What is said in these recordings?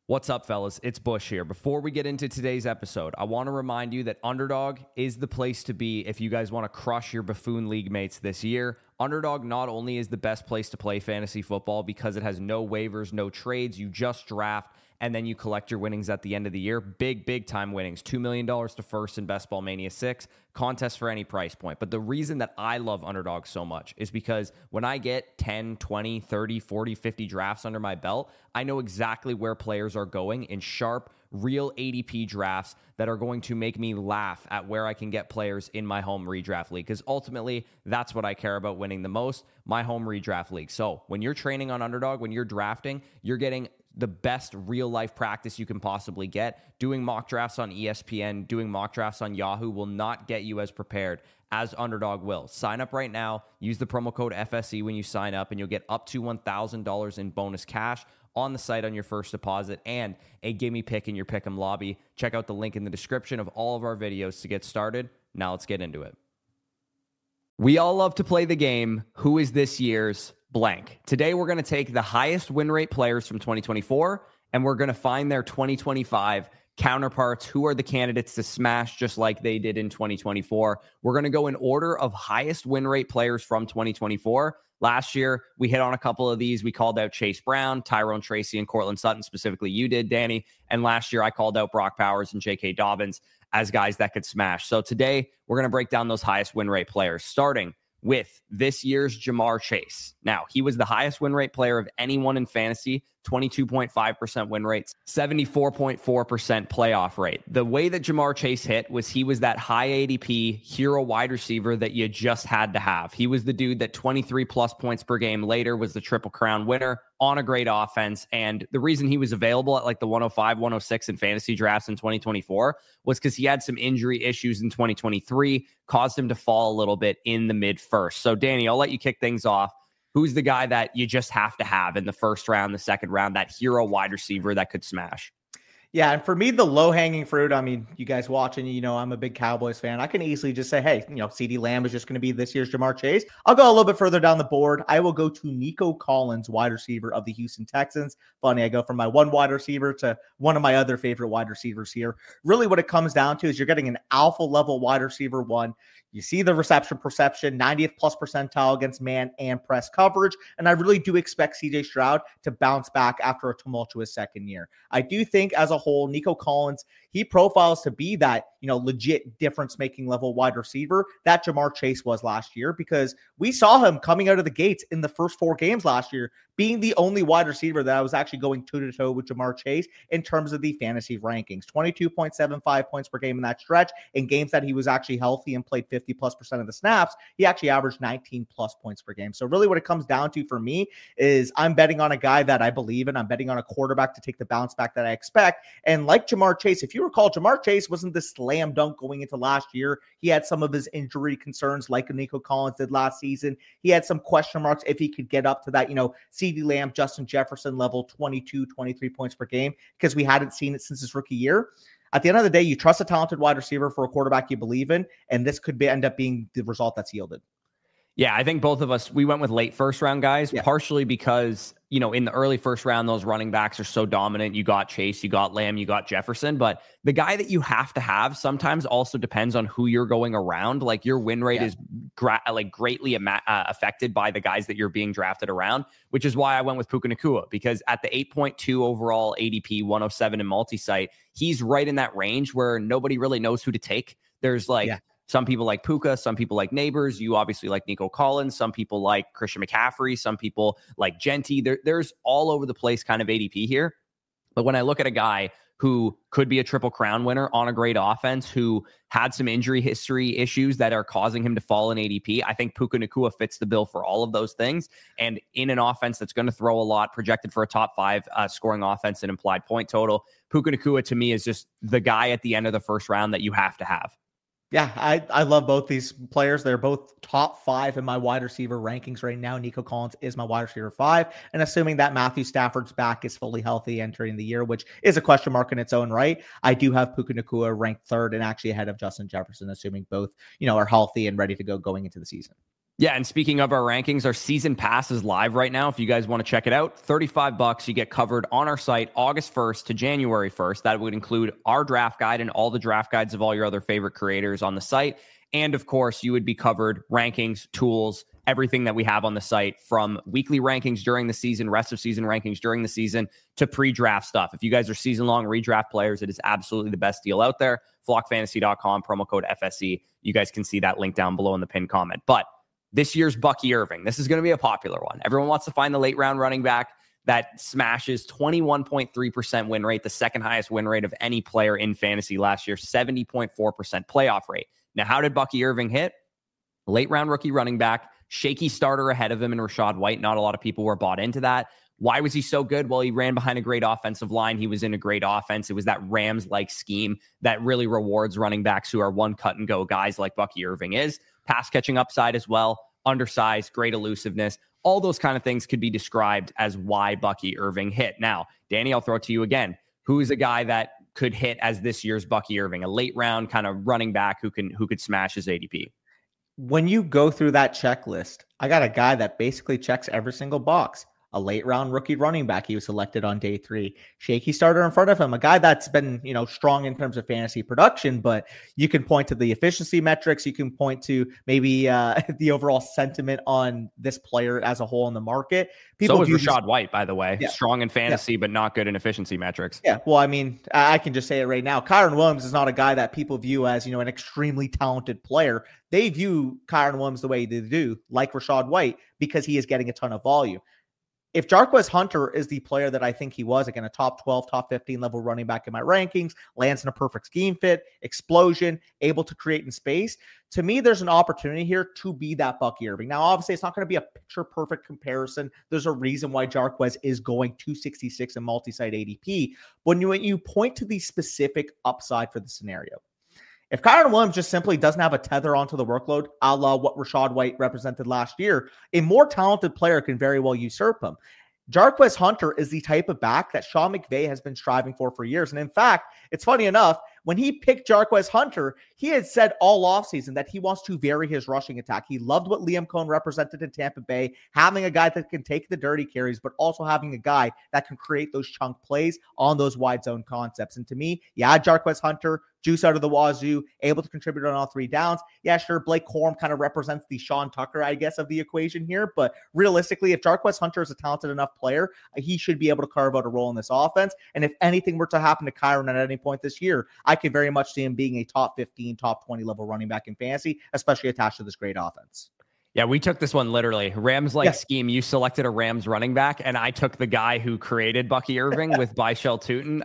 What's up, fellas? It's Bush here. Before we get into today's episode, I want to remind you that Underdog is the place to be if you guys want to crush your buffoon league mates this year. Underdog not only is the best place to play fantasy football because it has no waivers, no trades, you just draft, and then you collect your winnings at the end of the year. Big time winnings. $2 million to first in Best Ball Mania 6. Contest for any price point. But the reason that I love Underdog so much is because when I get 10, 20, 30, 40, 50 drafts under my belt, I know exactly where players are going in sharp, real ADP drafts that are going to make me laugh at where I can get players in my home redraft league. Because ultimately, that's what I care about winning the most, my home redraft league. So when you're training on Underdog, when you're drafting, you're getting the best real life practice you can possibly get. Doing mock drafts on ESPN, doing mock drafts on Yahoo will not get you as prepared as Underdog will. Sign up right now. Use the promo code FSE when you sign up, and you'll get up to $1,000 in bonus cash on the site on your first deposit and a gimme pick in your Pick'em lobby. Check out the link in the description of all of our videos to get started. Now let's get into it. We all love to play the game, who is this year's blank? Today, we're going to take the highest win rate players from 2024, and we're going to find their 2025 counterparts. Who are the candidates to smash just like they did in 2024? We're going to go in order of highest win rate players from 2024. Last year, we hit on a couple of these. We called out Chase Brown, Tyrone Tracy, and Cortland Sutton. Specifically, you did, Danny. And last year, I called out Brock Powers and J.K. Dobbins as guys that could smash. So today, we're going to break down those highest win rate players, starting with this year's Ja'Marr Chase. Now, he was the highest win rate player of anyone in fantasy, 22.5% win rates, 74.4% playoff rate. The way that Ja'Marr Chase hit was he was that high ADP hero wide receiver that you just had to have. He was the dude that 23 plus points per game later was the Triple Crown winner on a great offense. And the reason he was available at like the 105, 106 in fantasy drafts in 2024 was because he had some injury issues in 2023, caused him to fall a little bit in the mid first. So Danny, I'll let you kick things off. Who's the guy that you just have to have in the first round, the second round, that hero wide receiver that could smash? Yeah, and for me, the low-hanging fruit, I mean, you guys watching, you know, I'm a big Cowboys fan. I can easily just say, hey, you know, CeeDee Lamb is just going to be this year's Ja'Marr Chase. I'll go a little bit further down the board. I will go to Nico Collins, wide receiver of the Houston Texans. Funny, I go from my one wide receiver to one of my other favorite wide receivers here. Really what it comes down to is you're getting an alpha-level wide receiver one. You see the reception perception, 90th plus percentile against man and press coverage. And I really do expect CJ Stroud to bounce back after a tumultuous second year. I do think as a whole, Nico Collins, he profiles to be that, you know, legit difference-making level wide receiver that Ja'Marr Chase was last year, because we saw him coming out of the gates in the first 4 games last year, being the only wide receiver that I was actually going toe-to-toe with Ja'Marr Chase in terms of the fantasy rankings. 22.75 points per game in that stretch. In games that he was actually healthy and played 50+% of the snaps, he actually averaged 19+ points per game. So really what it comes down to for me is I'm betting on a guy that I believe in. I'm betting on a quarterback to take the bounce back that I expect. And like Ja'Marr Chase, if you recall, Ja'Marr Chase wasn't the slam dunk going into last year. He had some of his injury concerns like Nico Collins did last season. He had some question marks if he could get up to that, you know, CeeDee Lamb, Justin Jefferson level, 22, 23 points per game, because we hadn't seen it since his rookie year. At the end of the day, you trust a talented wide receiver for a quarterback you believe in, and this could end up being the result that's yielded. Yeah, I think both of us, we went with late first round guys, partially because, you know, in the early first round, those running backs are so dominant. You got Chase, you got Lamb, you got Jefferson, but the guy that you have to have sometimes also depends on who you're going around. Like your win rate is greatly affected by the guys that you're being drafted around, which is why I went with Puka Nacua, because at the 8.2 overall ADP, 107 in multi-site, he's right in that range where nobody really knows who to take. There's some people like Puka, some people like Neighbors. You obviously like Nico Collins. Some people like Christian McCaffrey. Some people like Genty. There's all over the place kind of ADP here. But when I look at a guy who could be a Triple Crown winner on a great offense, who had some injury history issues that are causing him to fall in ADP, I think Puka Nacua fits the bill for all of those things. And in an offense that's going to throw a lot, projected for a top 5 scoring offense and implied point total, Puka Nacua to me is just the guy at the end of the first round that you have to have. Yeah, I love both these players. They're both top 5 in my wide receiver rankings right now. Nico Collins is my wide receiver 5. And assuming that Matthew Stafford's back is fully healthy entering the year, which is a question mark in its own right, I do have Puka Nacua ranked 3rd and actually ahead of Justin Jefferson, assuming both, you know, are healthy and ready to go going into the season. Yeah, and speaking of our rankings, our season pass is live right now. If you guys want to check it out, $35, you get covered on our site August 1st to January 1st. That would include our draft guide and all the draft guides of all your other favorite creators on the site. And of course, you would be covered rankings, tools, everything that we have on the site, from weekly rankings during the season, rest of season rankings during the season, to pre-draft stuff. If you guys are season-long redraft players, it is absolutely the best deal out there. Flockfantasy.com, promo code FSE. You guys can see that link down below in the pinned comment. But this year's Bucky Irving, this is going to be a popular one. Everyone wants to find the late round running back that smashes 21.3% win rate, the second highest win rate of any player in fantasy last year, 70.4% playoff rate. Now, how did Bucky Irving hit? Late round rookie running back, shaky starter ahead of him in Rachaad White. Not a lot of people were bought into that. Why was he so good? Well, he ran behind a great offensive line. He was in a great offense. It was that Rams-like scheme that really rewards running backs who are one cut and go guys like Bucky Irving is. Pass catching upside as well, undersized, great elusiveness. All those kind of things could be described as why Bucky Irving hit. Now, Danny, I'll throw it to you again. Who is a guy that could hit as this year's Bucky Irving, a late round kind of running back who could smash his ADP? When you go through that checklist, I got a guy that basically checks every single box. A late round rookie running back. He was selected on day 3. Shaky starter in front of him. A guy that's been, strong in terms of fantasy production, but you can point to the efficiency metrics. You can point to maybe the overall sentiment on this player as a whole in the market. So was Rachaad White, by the way. Yeah. Strong in fantasy, but not good in efficiency metrics. Yeah. Well, I mean, I can just say it right now. Kyren Williams is not a guy that people view as, an extremely talented player. They view Kyren Williams the way they do, like Rachaad White, because he is getting a ton of volume. If Jarquez Hunter is the player that I think he was, again, a top 12, top 15 level running back in my rankings, lands in a perfect scheme fit, explosion, able to create in space, to me, there's an opportunity here to be that Bucky Irving. Now, obviously, it's not going to be a picture-perfect comparison. There's a reason why Jarquez is going 266 in multi-site ADP. When you point to the specific upside for the scenario, if Kyren Williams just simply doesn't have a tether onto the workload, a la what Rachaad White represented last year, a more talented player can very well usurp him. Jarquez Hunter is the type of back that Sean McVay has been striving for years. And in fact, it's funny enough, when he picked Jarquez Hunter, he had said all offseason that he wants to vary his rushing attack. He loved what Liam Cohen represented in Tampa Bay, having a guy that can take the dirty carries, but also having a guy that can create those chunk plays on those wide zone concepts. And to me, Jarquez Hunter, juice out of the wazoo, able to contribute on all 3 downs. Yeah, sure, Blake Corum kind of represents the Sean Tucker, I guess, of the equation here. But realistically, if Jarquez Hunter is a talented enough player, he should be able to carve out a role in this offense. And if anything were to happen to Kyren at any point this year, I can very much see him being a top 15, top 20 level running back in fantasy, especially attached to this great offense. Yeah, we took this one literally. Rams-like scheme. You selected a Rams running back, and I took the guy who created Bucky Irving with Byshell Tootin.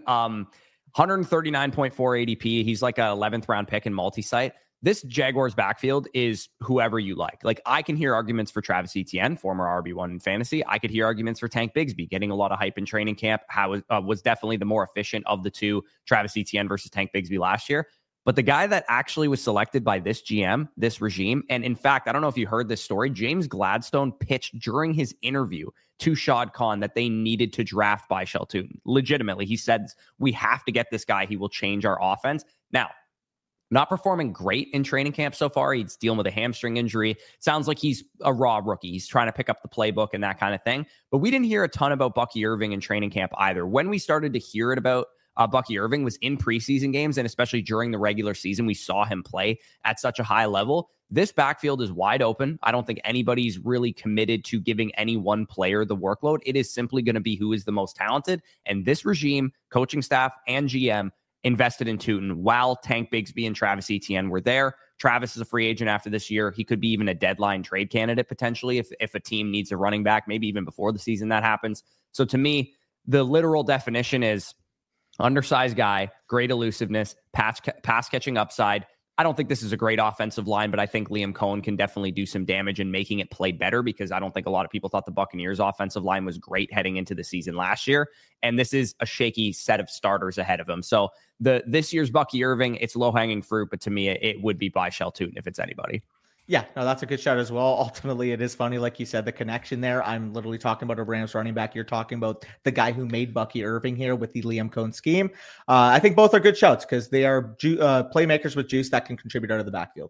139.4 ADP. He's like a 11th round pick in multi-site. This Jaguars backfield is whoever you like. Like, I can hear arguments for Travis Etienne, former RB1 in fantasy. I could hear arguments for Tank Bigsby, getting a lot of hype in training camp. Was definitely the more efficient of the two, Travis Etienne versus Tank Bigsby last year. But the guy that actually was selected by this GM, this regime, and in fact, I don't know if you heard this story, James Gladstone pitched during his interview to Shad Khan that they needed to draft Byshell Tootin. Legitimately, he said, we have to get this guy. He will change our offense. Now, not performing great in training camp so far. He's dealing with a hamstring injury. Sounds like he's a raw rookie. He's trying to pick up the playbook and that kind of thing. But we didn't hear a ton about Bucky Irving in training camp either. When we started to hear it about Bucky Irving was in preseason games, and especially during the regular season, we saw him play at such a high level. This backfield is wide open. I don't think anybody's really committed to giving any one player the workload. It is simply going to be who is the most talented. And this regime, coaching staff, and GM invested in Tootin while Tank Bigsby and Travis Etienne were there. Travis is a free agent after this year. He could be even a deadline trade candidate potentially if a team needs a running back, maybe even before the season that happens. So to me, the literal definition is undersized guy, great elusiveness, pass catching upside. I don't think this is a great offensive line, but I think Liam Cohen can definitely do some damage in making it play better, because I don't think a lot of people thought the Buccaneers offensive line was great heading into the season last year. And this is a shaky set of starters ahead of him. So this year's Bucky Irving, it's low hanging fruit, but to me, it would be Byshell Tootin if it's anybody. Yeah, no, that's a good shot as well. Ultimately, it is funny, like you said, the connection there. I'm literally talking about a Rams running back. You're talking about the guy who made Bucky Irving here with the Liam Cohen scheme. I think both are good shouts because they are playmakers with juice that can contribute out of the backfield.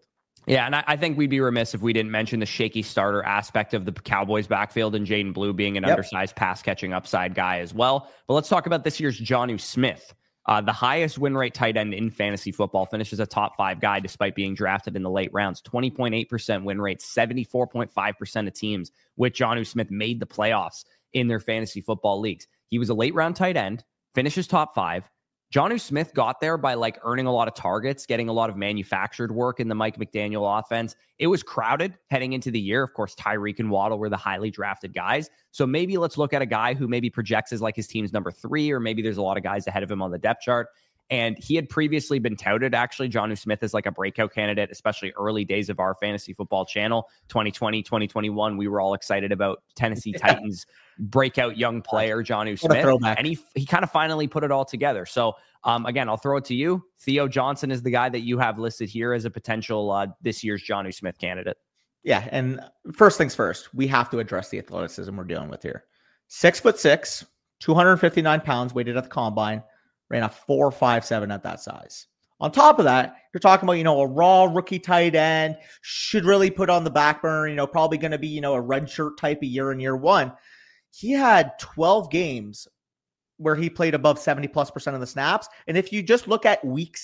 Yeah, and I think we'd be remiss if we didn't mention the shaky starter aspect of the Cowboys backfield and Jaden Blue being an undersized pass-catching upside guy as well. But let's talk about this year's Jonnu Smith. The highest win rate tight end in fantasy football, finishes a top 5 guy despite being drafted in the late rounds. 20.8% win rate, 74.5% of teams with Jonnu Smith made the playoffs in their fantasy football leagues. He was a late round tight end, finishes top 5. Jonnu Smith got there by earning a lot of targets, getting a lot of manufactured work in the Mike McDaniel offense. It was crowded heading into the year. Of course, Tyreek and Waddle were the highly drafted guys. So maybe let's look at a guy who maybe projects as his team's number 3, or maybe there's a lot of guys ahead of him on the depth chart. And he had previously been touted, actually, Jonnu Smith is a breakout candidate, especially early days of our fantasy football channel. 2020, 2021, we were all excited about Tennessee Titans breakout young player, Jonnu Smith. And he kind of finally put it all together. So, again, I'll throw it to you. Theo Johnson is the guy that you have listed here as a potential this year's Jonnu Smith candidate. Yeah, and first things first, we have to address the athleticism we're dealing with here. 6'6", 259 pounds, weighted at the combine. Ran a 4.57 at that size. On top of that, you're talking about, a raw rookie tight end, should really put on the back burner, probably going to be, a red shirt type of year in year 1. He had 12 games where he played above 70+% of the snaps. And if you just look at week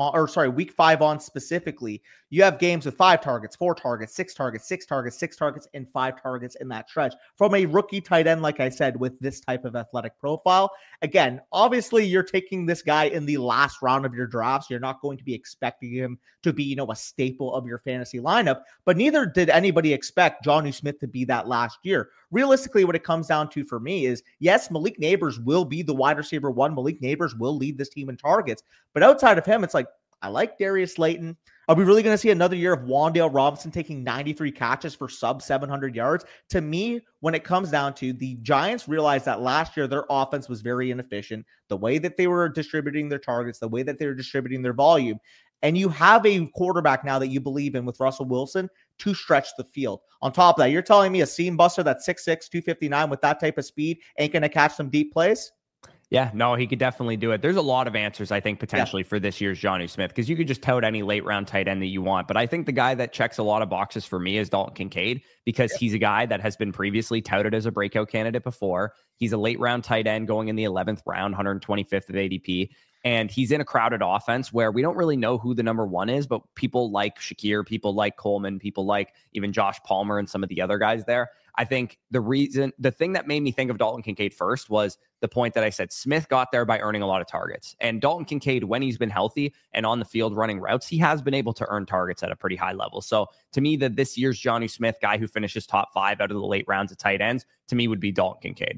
5 on specifically, you have games with 5 targets, 4 targets, 6 targets, 6 targets, 6 targets, and 5 targets in that stretch from a rookie tight end, like I said, with this type of athletic profile. Again, obviously you're taking this guy in the last round of your drafts. You're not going to be expecting him to be, a staple of your fantasy lineup, but neither did anybody expect Jonnu Smith to be that last year. Realistically, what it comes down to for me is, yes, Malik Nabers will be the wide receiver 1. Malik Nabers will lead this team in targets, but outside of him, it's I like Darius Slayton. Are we really going to see another year of Wan'Dale Robinson taking 93 catches for sub 700 yards? To me, when it comes down to, the Giants realized that last year their offense was very inefficient. The way that they were distributing their targets, the way that they were distributing their volume. And you have a quarterback now that you believe in with Russell Wilson to stretch the field. On top of that, you're telling me a seam buster that's 6'6", 259 with that type of speed ain't going to catch some deep plays? Yeah, no, he could definitely do it. There's a lot of answers, I think, potentially for this year's Jonnu Smith, because you could just tout any late round tight end that you want. But I think the guy that checks a lot of boxes for me is Dalton Kincaid, because he's a guy that has been previously touted as a breakout candidate before. He's a late round tight end going in the 11th round, 125th of ADP. And he's in a crowded offense where we don't really know who the number 1 is, but people like Shakir, people like Coleman, people like even Josh Palmer and some of the other guys there. I think the thing that made me think of Dalton Kincaid first was the point that I said Smith got there by earning a lot of targets. And Dalton Kincaid, when he's been healthy and on the field running routes, he has been able to earn targets at a pretty high level. So to me, that this year's Jonnu Smith guy who finishes top 5 out of the late rounds of tight ends, to me would be Dalton Kincaid.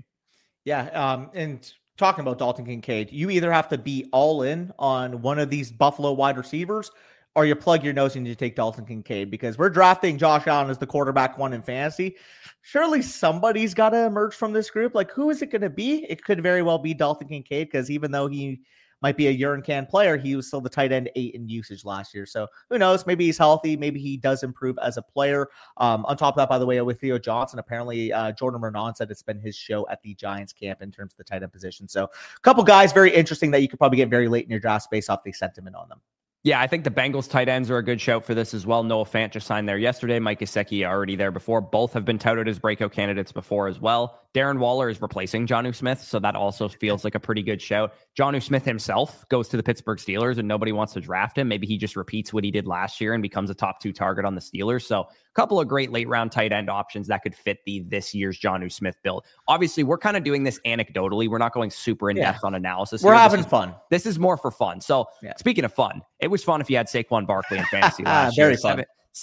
Yeah, and talking about Dalton Kincaid, you either have to be all in on one of these Buffalo wide receivers, or you plug your nose and you take Dalton Kincaid, because we're drafting Josh Allen as the quarterback 1 in fantasy. Surely somebody's got to emerge from this group. Who is it going to be? It could very well be Dalton Kincaid, because even though he might be a urine can player, he was still the tight end 8 in usage last year. So who knows? Maybe he's healthy. Maybe he does improve as a player. On top of that, by the way, with Theo Johnson, apparently Jordan Renan said it's been his show at the Giants camp in terms of the tight end position. So a couple guys very interesting that you could probably get very late in your draft based off the sentiment on them. Yeah, I think the Bengals tight ends are a good shout for this as well. Noah Fant just signed there yesterday. Mike Gesicki already there before. Both have been touted as breakout candidates before as well. Darren Waller is replacing Jonnu Smith, so that also feels like a pretty good shout. Jonnu Smith himself goes to the Pittsburgh Steelers and nobody wants to draft him. Maybe he just repeats what he did last year and becomes a top 2 target on the Steelers. So a couple of great late round tight end options that could fit this year's Jonnu Smith build. Obviously, we're kind of doing this anecdotally. We're not going super in depth on analysis. We're having fun. This is more for fun. So speaking of fun, it was fun if you had Saquon Barkley in fantasy last year. Very fun.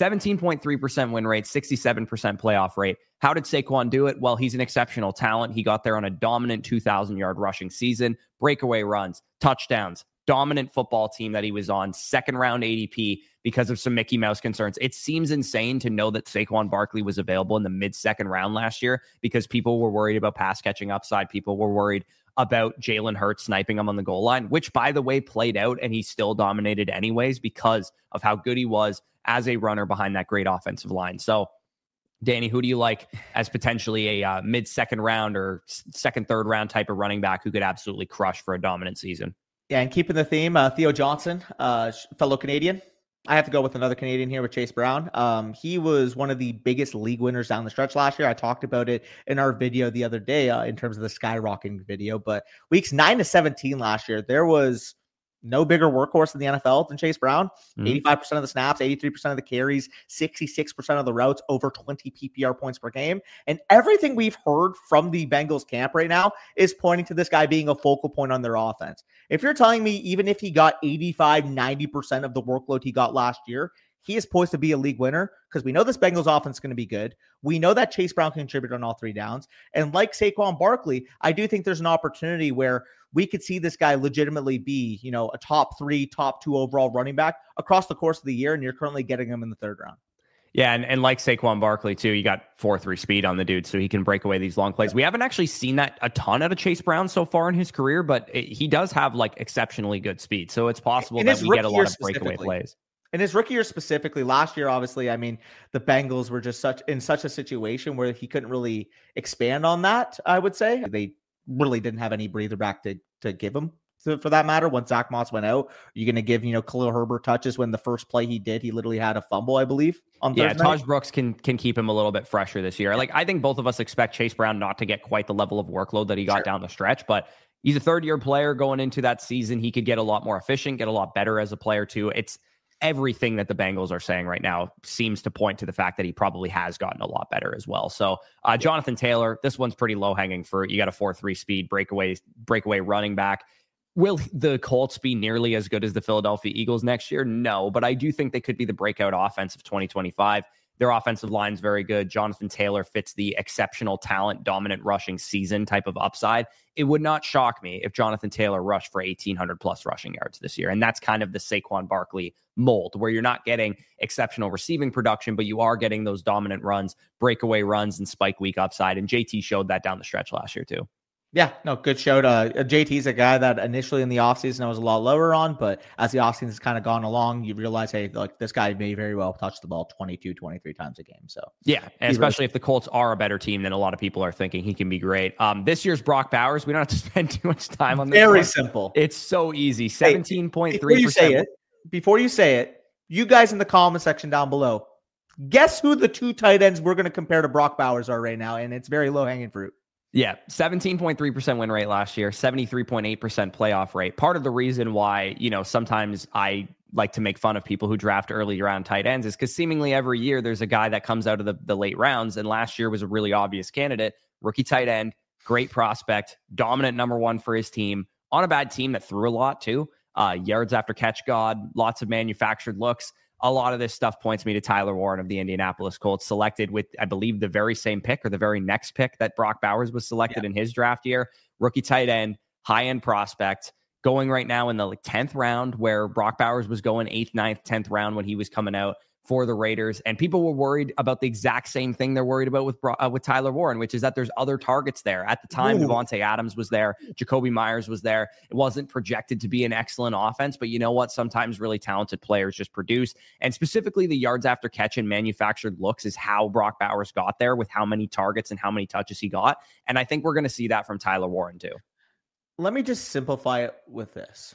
17.3% win rate, 67% playoff rate. How did Saquon do it? Well, he's an exceptional talent. He got there on a dominant 2,000-yard rushing season, breakaway runs, touchdowns, dominant football team that he was on, second-round ADP because of some Mickey Mouse concerns. It seems insane to know that Saquon Barkley was available in the mid-second round last year because people were worried about pass-catching upside. People were worried about Jalen Hurts sniping him on the goal line, which, by the way, played out, and he still dominated anyways because of how good he was as a runner behind that great offensive line. So, Danny, who do you like as potentially a mid-second round or second, third round type of running back who could absolutely crush for a dominant season? Yeah, and keeping the theme, Theo Johnson, fellow Canadian. I have to go with another Canadian here with Chase Brown. He was one of the biggest league winners down the stretch last year. I talked about it in our video the other day in terms of the skyrocketing video. But weeks 9 to 17 last year, there was no bigger workhorse in the NFL than Chase Brown. 85% of the snaps, 83% of the carries, 66% of the routes, over 20 PPR points per game. And everything we've heard from the Bengals camp right now is pointing to this guy being a focal point on their offense. If you're telling me even if he got 85, 90% of the workload he got last year, he is poised to be a league winner, because we know this Bengals offense is going to be good. We know that Chase Brown can contribute on all three downs. And like Saquon Barkley, I do think there's an opportunity where we could see this guy legitimately be, a top 3, top 2 overall running back across the course of the year. And you're currently getting him in the 3rd round. Yeah, and like Saquon Barkley, too, you got 4.3 speed on the dude, so he can break away these long plays. We haven't actually seen that a ton out of Chase Brown so far in his career, but he does have, exceptionally good speed. So it's possible that we get a lot of breakaway plays. In his rookie year specifically, last year, obviously, the Bengals were just in such a situation where he couldn't really expand on that, I would say. They really didn't have any breather back to give him. So for that matter, once Zach Moss went out, you're going to give, Khalil Herbert touches when the first play he did, he literally had a fumble, I believe, on Thursday. Yeah, Taj Brooks can keep him a little bit fresher this year. I think both of us expect Chase Brown not to get quite the level of workload that he got down the stretch, but he's a third-year player going into that season. He could get a lot more efficient, get a lot better as a player too. It's everything that the Bengals are saying right now seems to point to the fact that he probably has gotten a lot better as well. So Jonathan Taylor, this one's pretty low-hanging fruit. You got a 4.3 speed breakaway running back. Will the Colts be nearly as good as the Philadelphia Eagles next year? No, but I do think they could be the breakout offense of 2025. Their offensive line is very good. Jonathan Taylor fits the exceptional talent, dominant rushing season type of upside. It would not shock me if Jonathan Taylor rushed for 1,800 plus rushing yards this year. And that's kind of the Saquon Barkley mold, where you're not getting exceptional receiving production, but you are getting those dominant runs, breakaway runs, and spike week upside. And JT showed that down the stretch last year too. Yeah, no, good show. JT's a guy that initially in the offseason I was a lot lower on, but as the offseason has kind of gone along, you realize, hey, this guy may very well touch the ball 22, 23 times a game. So yeah, and especially if the Colts are a better team than a lot of people are thinking, he can be great. This year's Brock Bowers, we don't have to spend too much time on this. Very simple. It's so easy. 17.3%. Before you say it, you guys in the comment section down below, guess who the 2 tight ends we're going to compare to Brock Bowers are right now, and it's very low-hanging fruit. Yeah, 17.3% win rate last year, 73.8% playoff rate. Part of the reason why, sometimes I like to make fun of people who draft early round tight ends is because seemingly every year there's a guy that comes out of the late rounds, and last year was a really obvious candidate. Rookie tight end, great prospect, dominant number 1 for his team, on a bad team that threw a lot too. Yards after catch god, lots of manufactured looks. A lot of this stuff points me to Tyler Warren of the Indianapolis Colts, selected with, I believe, the very same pick or the very next pick that Brock Bowers was selected in his draft year. Rookie tight end, high-end prospect, going right now in the 10th round, where Brock Bowers was going 8th, 9th, 10th round when he was coming out for the Raiders. And people were worried about the exact same thing they're worried about with Tyler Warren, which is that there's other targets there. At the time, Devontae Adams was there. Jacoby Myers was there. It wasn't projected to be an excellent offense, but you know what? Sometimes really talented players just produce. And specifically the yards after catch and manufactured looks is how Brock Bowers got there, with how many targets and how many touches he got. And I think we're going to see that from Tyler Warren too. Let me just simplify it with this.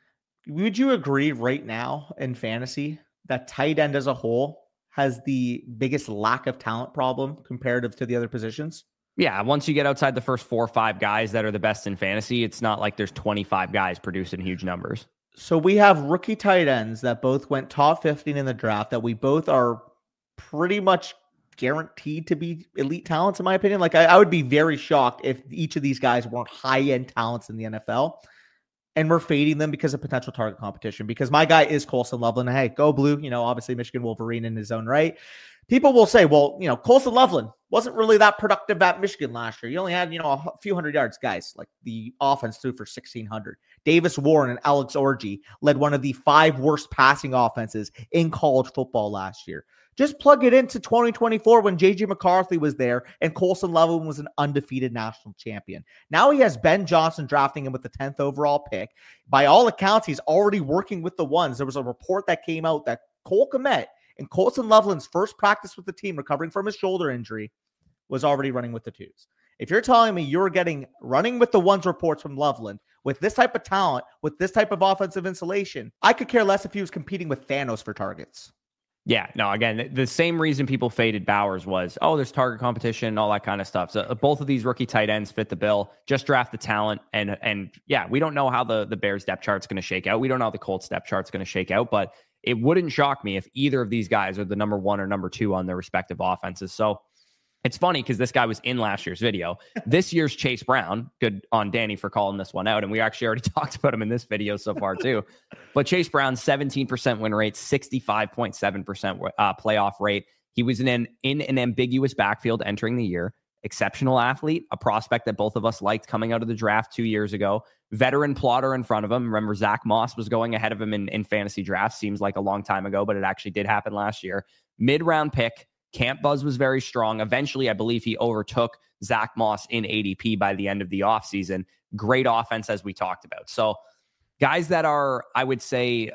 Would you agree right now in fantasy that tight end as a whole has the biggest lack of talent problem comparative to the other positions? Yeah, once you get outside the first 4 or 5 guys that are the best in fantasy, it's not like there's 25 guys producing huge numbers. So we have rookie tight ends that both went top 15 in the draft that we both are pretty much guaranteed to be elite talents, in my opinion. I would be very shocked if each of these guys weren't high-end talents in the NFL. And we're fading them because of potential target competition. Because my guy is Colston Loveland. Hey, go blue. Obviously Michigan Wolverine in his own right. People will say, well, Colston Loveland wasn't really that productive at Michigan last year. He only had, a few hundred yards. Guys, the offense threw for 1,600. Davis Warren and Alex Orji led one of the 5 worst passing offenses in college football last year. Just plug it into 2024 when J.J. McCarthy was there and Colston Loveland was an undefeated national champion. Now he has Ben Johnson drafting him with the 10th overall pick. By all accounts, he's already working with the ones. There was a report that came out that Cole Kmet, in Colston Loveland's first practice with the team, recovering from his shoulder injury, was already running with the 2s. If you're telling me you're getting running with the 1s reports from Loveland with this type of talent, with this type of offensive insulation, I could care less if he was competing with Thanos for targets. Yeah, no, again, the same reason people faded Bowers was, oh, there's target competition, all that kind of stuff. So both of these rookie tight ends fit the bill. Just draft the talent. And yeah, we don't know how the Bears depth chart's going to shake out. We don't know how the Colts depth chart's going to shake out, but it wouldn't shock me if either of these guys are the number 1 or number 2 on their respective offenses. So it's funny because this guy was in last year's video. This year's Chase Brown, good on Danny for calling this one out. And we actually already talked about him in this video so far too. But Chase Brown, 17% win rate, 65.7% playoff rate. He was in an ambiguous backfield entering the year. Exceptional athlete, a prospect that both of us liked coming out of the draft 2 years ago. Veteran plotter in front of him. Remember, Zach Moss was going ahead of him in fantasy drafts. Seems like a long time ago, but it actually did happen last year. Mid-round pick. Camp buzz was very strong. Eventually, I believe he overtook Zach Moss in ADP by the end of the offseason. Great offense, as we talked about. So guys that are, I would say,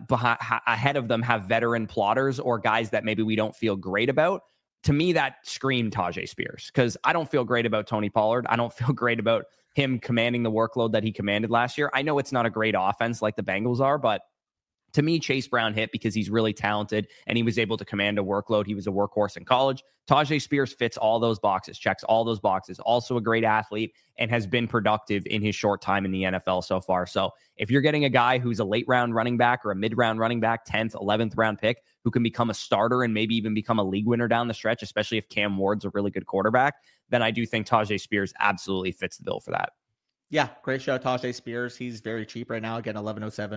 ahead of them have veteran plotters or guys that maybe we don't feel great about. To me, that screamed Tyjae Spears because I don't feel great about Tony Pollard. I don't feel great about him commanding the workload that he commanded last year. I know it's not a great offense like the Bengals are, but to me, Chase Brown hit because he's really talented and he was able to command a workload. He was a workhorse in college. Tyjae Spears fits all those boxes, checks all those boxes. Also a great athlete and has been productive in his short time in the NFL so far. So if you're getting a guy who's a late round running back or a mid round running back, 10th, 11th round pick, who can become a starter and maybe even become a league winner down the stretch, especially if Cam Ward's a really good quarterback, then I do think Tyjae Spears absolutely fits the bill for that. Yeah, great show, Tyjae Spears. He's very cheap right now. Again, 1107,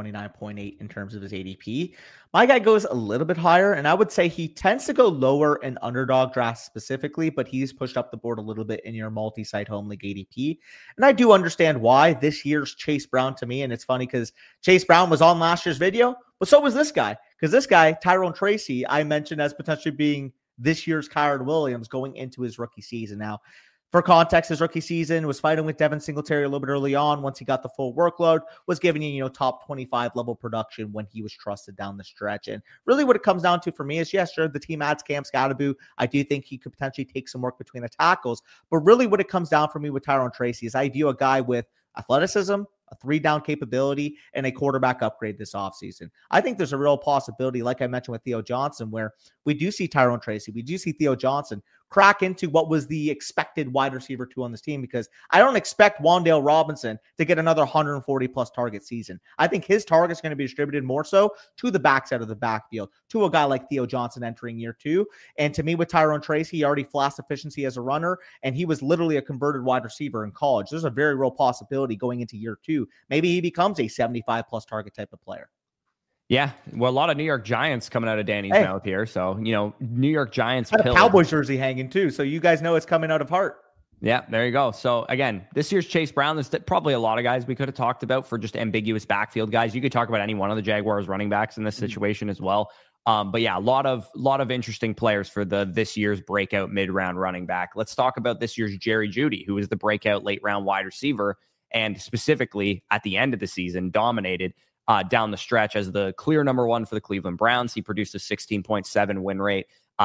129.8 in terms of his ADP. My guy goes a little bit higher, and I would say he tends to go lower in underdog drafts specifically, but he's pushed up the board a little bit in your multi-site home league ADP. And I do understand why. This year's Chase Brown to me, and it's funny because Chase Brown was on last year's video, but so was this guy. Because this guy, Tyrone Tracy, I mentioned as potentially being this year's Kyren Williams going into his rookie season. Now, for context, his rookie season was fighting with Devin Singletary a little bit early on. Once he got the full workload, was giving you, top 25 level production when he was trusted down the stretch. And really what it comes down to for me is, yes, sure, the team adds Cam Scatterboo. I do think he could potentially take some work between the tackles. But really what it comes down for me with Tyrone Tracy is I view a guy with athleticism, a 3-down capability, and a quarterback upgrade this offseason. I think there's a real possibility, like I mentioned with Theo Johnson, where we do see Tyrone Tracy, we do see Theo Johnson crack into what was the expected wide receiver 2 on this team, because I don't expect Wan'Dale Robinson to get another 140-plus target season. I think his target's going to be distributed more so to the backside of the backfield, to a guy like Theo Johnson entering year 2. And to me, with Tyrone Tracy, he already flashed efficiency as a runner, and he was literally a converted wide receiver in college. There's a very real possibility going into year 2. Maybe he becomes a 75-plus target type of player. Yeah, well, a lot of New York Giants coming out of Danny's mouth here. So, New York Giants. I have a Cowboys jersey hanging too, so you guys know it's coming out of heart. Yeah, there you go. So, again, this year's Chase Brown, there's probably a lot of guys we could have talked about for just ambiguous backfield guys. You could talk about any one of the Jaguars running backs in this situation as well. But yeah, a lot of interesting players for this year's breakout mid-round running back. Let's talk about this year's Jerry Jeudy, who is the breakout late-round wide receiver, and specifically at the end of the season dominated down the stretch as the clear number 1 for the Cleveland Browns. He produced a 16.7 win rate,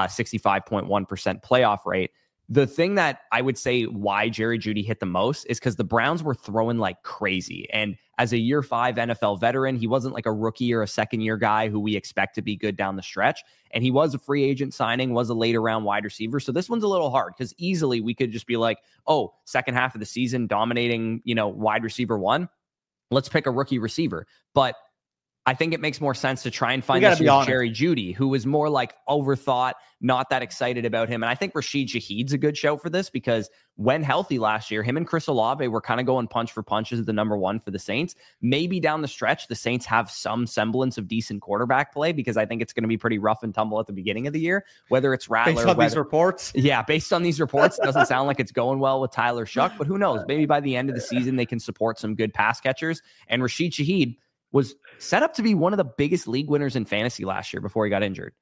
65.1% playoff rate. The thing that I would say why Jerry Jeudy hit the most is because the Browns were throwing like crazy. And as a year 5 NFL veteran, he wasn't like a rookie or a second-year guy who we expect to be good down the stretch. And he was a free agent signing, was a later round wide receiver. So this one's a little hard because easily we could just be like, oh, second half of the season dominating, wide receiver 1. Let's pick a rookie receiver. But I think it makes more sense to try and find this Jerry Jeudy, who is more like overthought, not that excited about him. And I think Rashid Shaheed's a good show for this because when healthy last year, him and Chris Olave were kind of going punch for punch as the number 1 for the Saints. Maybe down the stretch, the Saints have some semblance of decent quarterback play because I think it's going to be pretty rough and tumble at the beginning of the year, whether it's Rattler. Based on these reports? Yeah, based on these reports, it doesn't sound like it's going well with Tyler Shuck, but who knows? Maybe by the end of the season, they can support some good pass catchers. And Rashid Shaheed was set up to be one of the biggest league winners in fantasy last year before he got injured.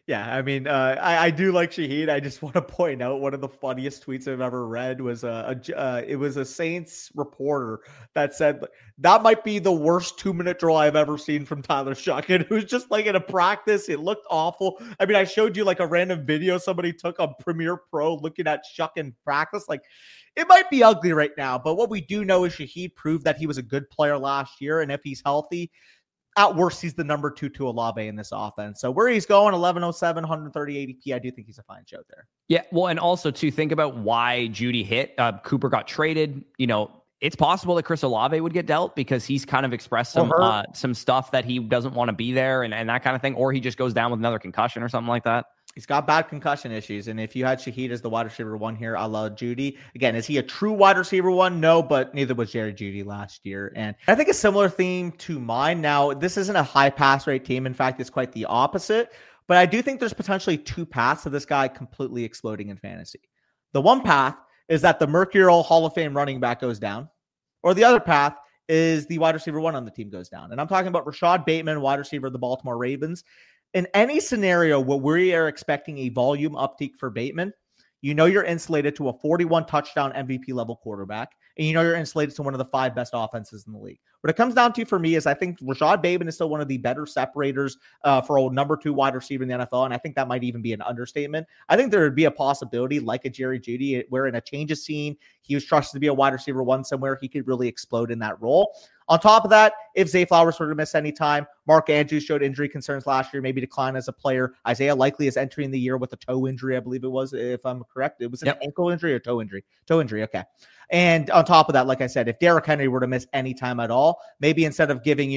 Yeah, I mean, I do like Shaheed. I just want to point out one of the funniest tweets I've ever read was it was a Saints reporter that said that might be the worst 2-minute drill I've ever seen from Tyler Shuck. It was just like in a practice. It looked awful. I mean, I showed you like a random video somebody took on Premiere Pro looking at Shuck in practice. Like, it might be ugly right now, but what we do know is Shaheed proved that he was a good player last year, and if he's healthy, at worst, he's the number 2 to Olave in this offense. So where he's going, 1107, 130 ADP, I do think he's a fine show there. Yeah, well, and also to think about why Jeudy hit. Cooper got traded. It's possible that Chris Olave would get dealt because he's kind of expressed some stuff that he doesn't want to be there and that kind of thing, or he just goes down with another concussion or something like that. He's got bad concussion issues. And if you had Shaheed as the wide receiver 1 here, I love Jeudy. Again, is he a true wide receiver 1? No, but neither was Jerry Jeudy last year. And I think a similar theme to mine. Now, this isn't a high pass rate team. In fact, it's quite the opposite. But I do think there's potentially 2 paths to this guy completely exploding in fantasy. The one path is that the Mercurial Hall of Fame running back goes down. Or the other path is the wide receiver 1 on the team goes down. And I'm talking about Rashad Bateman, wide receiver of the Baltimore Ravens. In any scenario where we are expecting a volume uptick for Bateman, you're insulated to a 41 touchdown MVP level quarterback, and you're insulated to one of the 5 best offenses in the league. What it comes down to for me is I think Rashad Bateman is still one of the better separators for a number 2 wide receiver in the NFL, and I think that might even be an understatement. I think there would be a possibility, like a Jerry Jeudy, where in a change of scene, he was trusted to be a wide receiver 1 somewhere, he could really explode in that role. On top of that, if Zay Flowers were to miss any time, Mark Andrews showed injury concerns last year, maybe decline as a player. Isaiah Likely is entering the year with a toe injury, I believe it was, if I'm correct. It was an ankle injury or toe injury? Toe injury, okay. And on top of that, like I said, if Derrick Henry were to miss any time at all, maybe instead of giving,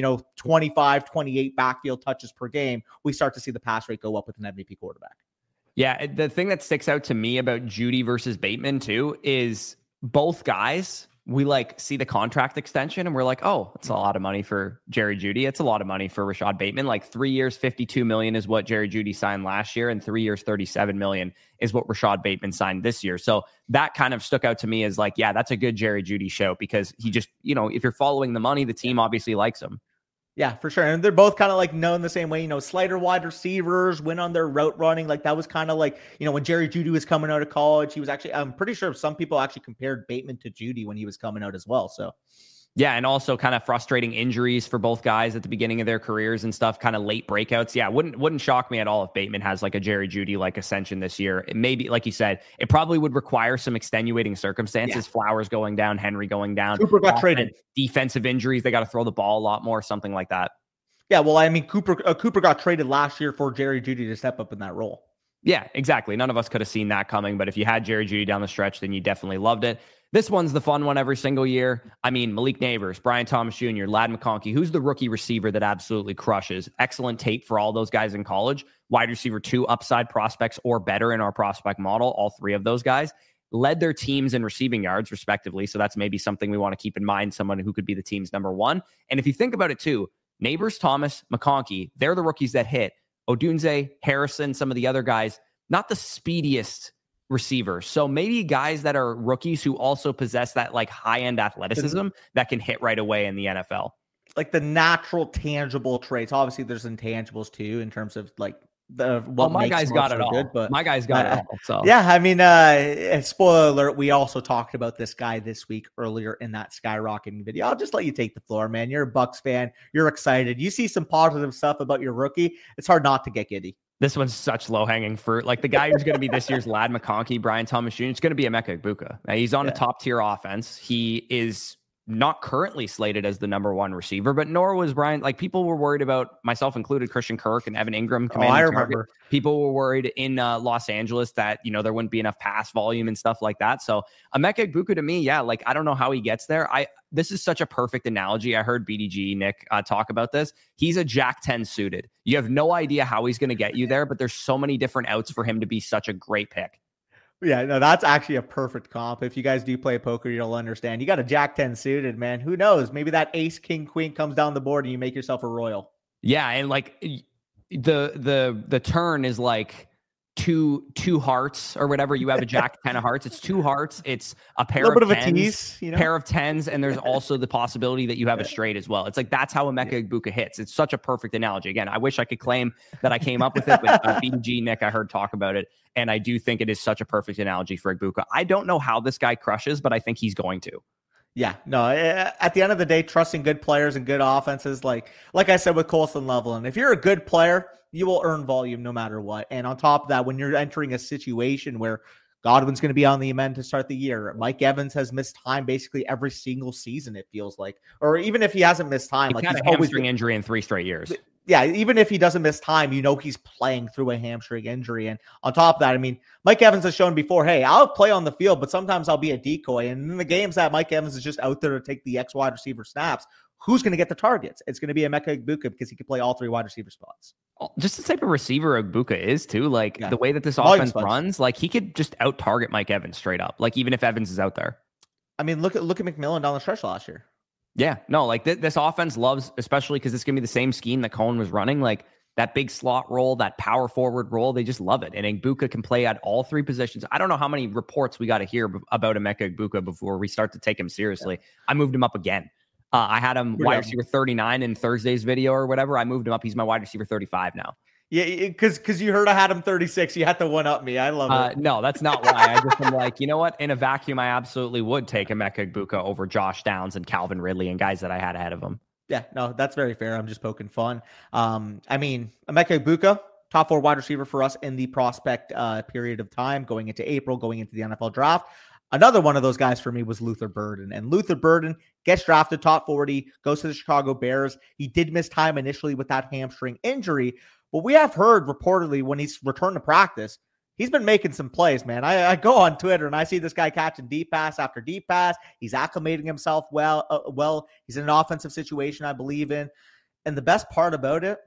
25, 28 backfield touches per game, we start to see the pass rate go up with an MVP quarterback. Yeah, the thing that sticks out to me about Jeudy versus Bateman too is both guys, we see the contract extension and we're like, oh, it's a lot of money for Jerry Jeudy. It's a lot of money for Rashad Bateman. 3 years, $52 million is what Jerry Jeudy signed last year, and 3 years, $37 million is what Rashad Bateman signed this year. So that kind of stuck out to me as yeah, that's a good Jerry Jeudy show because he just, if you're following the money, the team obviously likes him. Yeah, for sure. And they're both kind of known the same way, slighter wide receivers, win on their route running. That was kind of when Jerry Jeudy was coming out of college, he was actually, I'm pretty sure some people actually compared Bateman to Jeudy when he was coming out as well. So yeah, and also kind of frustrating injuries for both guys at the beginning of their careers and stuff, kind of late breakouts. Yeah, wouldn't shock me at all if Bateman has a Jerry Jeudy ascension this year. It maybe, like you said, it probably would require some extenuating circumstances. Yeah. Flowers going down, Henry going down. Cooper got traded. Defensive injuries, they got to throw the ball a lot more, something like that. Yeah, well, I mean, Cooper got traded last year for Jerry Jeudy to step up in that role. Yeah, exactly. None of us could have seen that coming, but if you had Jerry Jeudy down the stretch, then you definitely loved it. This one's the fun one every single year. I mean, Malik Neighbors, Brian Thomas Jr., Ladd McConkey, who's the rookie receiver that absolutely crushes. Excellent tape for all those guys in college. Wide receiver 2 upside prospects or better in our prospect model. All 3 of those guys led their teams in receiving yards, respectively. So that's maybe something we want to keep in mind, someone who could be the team's number 1. And if you think about it too, Neighbors, Thomas, McConkey, they're the rookies that hit. Odunze, Harrison, some of the other guys, not the speediest receivers. So maybe guys that are rookies who also possess that high-end athleticism that can hit right away in the NFL. The natural tangible traits. Obviously, there's intangibles too in terms of my guy's got it all. Good, but my guy's got it all. So yeah, I mean, spoiler alert, we also talked about this guy this week earlier in that skyrocketing video. I'll just let you take the floor, man. You're a Bucks fan. You're excited. You see some positive stuff about your rookie. It's hard not to get giddy. This one's such low-hanging fruit. The guy who's going to be this year's Ladd McConkey, Brian Thomas Jr., it's going to be Emeka Egbuka. Now, he's on a top-tier offense. He is not currently slated as the number 1 receiver, but nor was Brian. People were worried about, myself included, Christian Kirk and Evan Ingram commanding I remember. target. People were worried in Los Angeles that, there wouldn't be enough pass volume and stuff like that. So Emeka Egbuka to me, yeah, I don't know how he gets there. This is such a perfect analogy. I heard BDG Nick talk about this. He's a Jack 10 suited. You have no idea how he's going to get you there, but there's so many different outs for him to be such a great pick. Yeah, no, that's actually a perfect comp. If you guys do play poker, you'll understand. You got a Jack 10 suited, man. Who knows? Maybe that ace, king, queen comes down the board and you make yourself a royal. Yeah, and the turn is two hearts or whatever. You have a jack 10 of hearts. It's two hearts. It's a pair of tens, a tease, pair of tens, and there's also the possibility that you have a straight as well. It's like that's how Emeka Egbuka hits. It's such a perfect analogy. Again, I wish I could claim that I came up with it, but BDG Nick, I heard talk about it, and I do think it is such a perfect analogy for Egbuka. I don't know how this guy crushes, but I think he's going to. Yeah, no, at the end of the day, trusting good players and good offenses, like I said with Colson Loveland, if you're a good player, you will earn volume no matter what. And on top of that, when you're entering a situation where Godwin's going to be on the amend to start the year, Mike Evans has missed time basically every single season, it feels like. Or even if he hasn't missed time, he's had a hamstring injury in 3 straight years. Yeah, even if he doesn't miss time, he's playing through a hamstring injury. And on top of that, I mean, Mike Evans has shown before, hey, I'll play on the field, but sometimes I'll be a decoy. And in the games that Mike Evans is just out there to take the X wide receiver snaps, who's going to get the targets? It's going to be Emeka Egbuka because he can play all 3 wide receiver spots. Just the type of receiver Egbuka is too. Like the way that this offense runs, like he could just out target Mike Evans straight up. Like even if Evans is out there. I mean, look at McMillan down the stretch last year. Yeah, no, like this offense loves, especially because it's going to be the same scheme that Cohen was running, like that big slot role, that power forward role. They just love it. And Egbuka can play at all 3 positions. I don't know how many reports we got to hear about Emeka Egbuka before we start to take him seriously. Yeah. I moved him up again. I had him wide receiver 39 in Thursday's video or whatever. I moved him up. He's my wide receiver 35 now. Yeah, because you heard I had him 36. You had to one-up me. I love it. No, that's not why. I just am like, you know what? In a vacuum, I absolutely would take Emeka Egbuka over Josh Downs and Calvin Ridley and guys that I had ahead of him. Yeah, no, that's very fair. I'm just poking fun. I mean, Emeka Egbuka, top 4 wide receiver for us in the prospect period of time, going into April, going into the NFL draft. Another one of those guys for me was Luther Burden. And Luther Burden gets drafted top 40, goes to the Chicago Bears. He did miss time initially with that hamstring injury. But we have heard reportedly when he's returned to practice, he's been making some plays, man. I go on Twitter and I see this guy catching deep pass after deep pass. He's acclimating himself well. He's in an offensive situation I believe in. And the best part about it,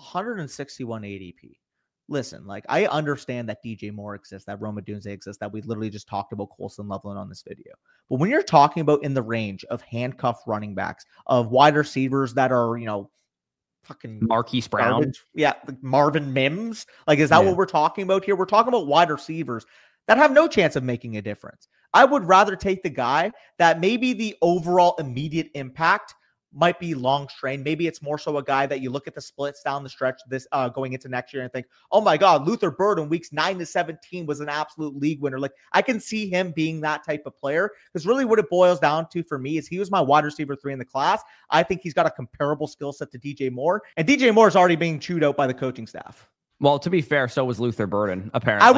161 ADP. Listen, like I understand that DJ Moore exists, that Rome Odunze exists, that we literally just talked about Colson Loveland on this video. But when you're talking about in the range of handcuff running backs, of wide receivers that are, fucking Marquise Brown. Garbage. Yeah, like Marvin Mims. Like, is that what we're talking about here? We're talking about wide receivers that have no chance of making a difference. I would rather take the guy that maybe the overall immediate impact might be long strain. Maybe it's more so a guy that you look at the splits down the stretch this going into next year and think, oh my God, Luther Burden weeks 9 to 17 was an absolute league winner. Like I can see him being that type of player because really what it boils down to for me is he was my wide receiver 3 in the class. I think he's got a comparable skill set to DJ Moore, and DJ Moore is already being chewed out by the coaching staff. Well, to be fair, so was Luther Burden, apparently.